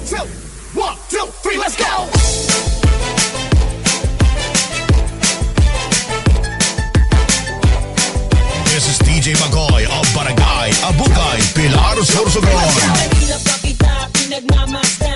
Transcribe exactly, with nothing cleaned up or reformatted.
two, one, two, three, let's go! This is D J Magoy of Barangay Abukay, Pilar, Sorsogon. Pinagmamasta